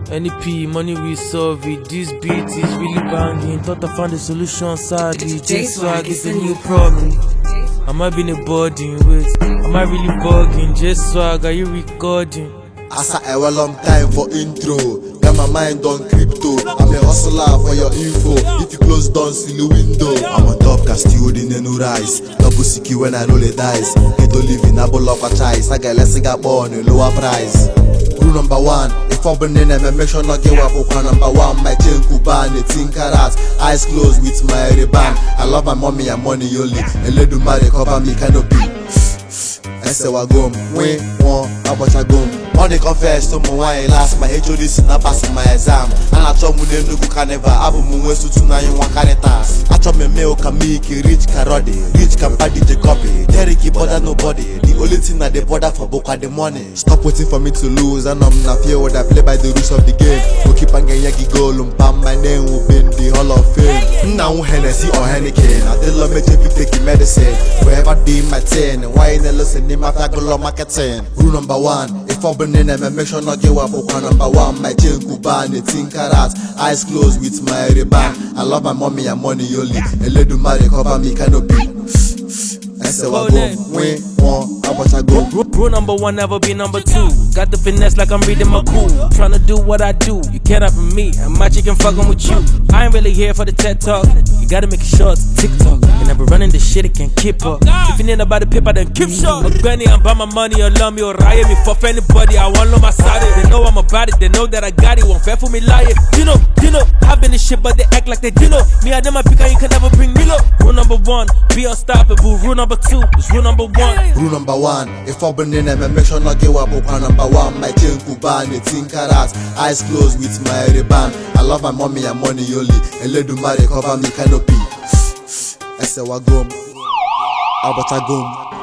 NEP, money we solve it. This beat is really banging. Thought I found the solution, sadly. J-Swag is a new problem. Am I being a burden? Wait, am I really bugging? J-Swag, are you recording? Asa a long time for intro. Got my mind on crypto. I'm a hustler for your info. If you close down, see the window. I'm on top, castilled in the new rise. Double CQ when I roll the dice. Get to live in a bowl of a choice. I got less on a lower price. Rule number one, if I'm burning them, make sure not give up. Number one, my chain Kuban, 18 carats, eyes closed with my riband. I love my mommy and money only. And let do marry cover me canopy. I say wa gum, we want about a gum. On the confess to my last, my HOD is not passing my exam. And I told me no can never have a moon to tonight one caritas. I told me milk can make rich carodi, rich can party the copy. Derek bother nobody. The only thing that they bother for book are the money. Stop waiting for me to lose, and I'm not fear what I play by the rules of the game. We'll keep on getting yagi goal, my name will be in the Hall of Fame. Now Hennessy or Henneken, I tell them make you take medicine. Forever be my 10, why in the listen in my go marketing. Rule number one, if I'm burning them, make sure not give up. Number one, my chain Kuban, 18 carats, eyes closed with my riband. I love my mommy and money only. And let do marry cover me canopy. I say wa go, we want about a go. Rule number one, never be number two. Got the finesse like I'm reading my cool. Tryna do what I do, you can't have me. And my chicken fucking with you. I ain't really here for the TED talk. You gotta make it short, TikTok. And I be running this shit, it can't keep up. If you need about the paper, then keep short. But Granny, I'm by my money, or love me, or riot me. Fuck anybody, I want on my side. They know I'm about it, they know that I got it. Won't fair for me, lie it. You know, I've been this shit, but they act like they do know. Me, I them, I pick, you can never bring me low. Rule number one, be unstoppable. Rule number two is rule number one. Rule number one, if I'm burning them, make sure not give up. Number one, my chain Kuban, 18 carats, eyes closed with my riband. I love my mommy and money only. And let do marry cover me canopy. I say wa gum, about a gum.